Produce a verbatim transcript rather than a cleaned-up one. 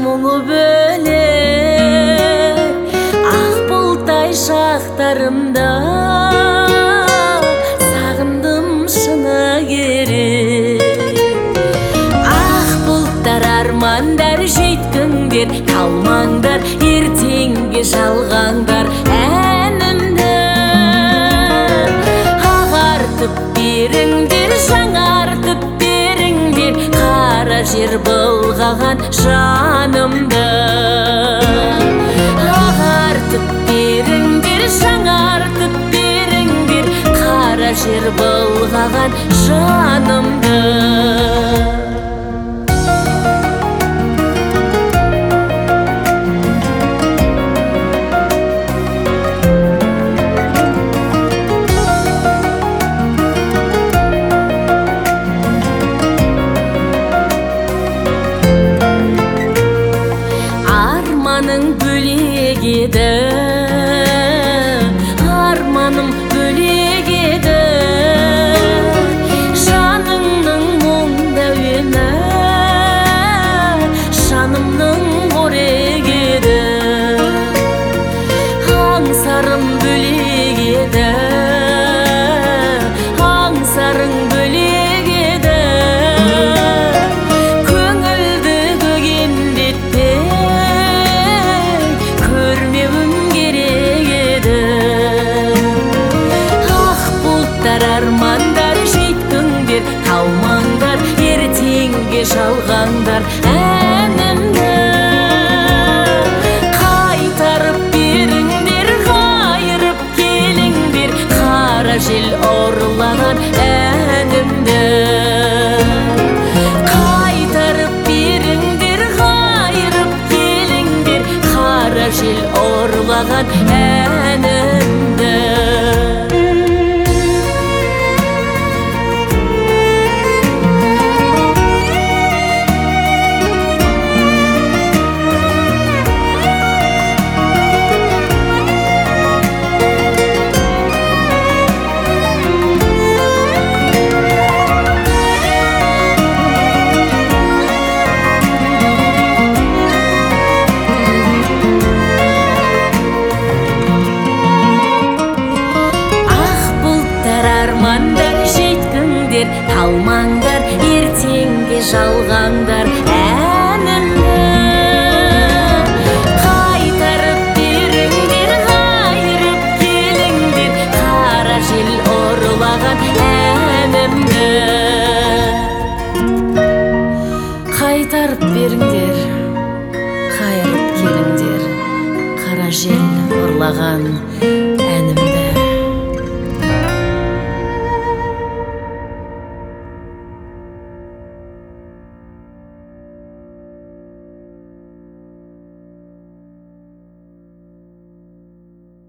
мұңы бөлек, ақ бұлттай шақтарымда сағындым шыны керек. Ақ бұлттар армандар жүйткіңдер, қалмаңдар, ертеңге жалғаңдар әнімді. Ағартып беріңдер, жаңартып беріңдер, қара жер былғаған жанымды. Ағартып беріңдер, жаңартып беріңдер, қара жер былғаған жанымды. Арманың бөлек еді, арманым бөлек еді, жаныңның мұңды әуені жанымның қорек еді. Аңсарым бөлек еді, аңсарың бөлек еді, көңілді көгендетпей көрмеуім керек еді. Ақ бұлттар армандар жүйткіңдер, қалмаңдар, ертеңге жалғаңдар әнімді. Қайтарып беріңдер, қайырып келіңдер, қара жел ұрлаған әнімді. Қайтарып беріңдер, қайырып келіңдер, қара жел ұрлаған әнімді. Армандар жүйткіңдер, қалмаңдар, ертеңге жалғаңдар әнімді. Қайтарып беріңдер, қайырып келіңдер, қара жел ұрлаған әнімді. Қайтарып беріңдер, қайырып келіңдер, қара жел ұрлаған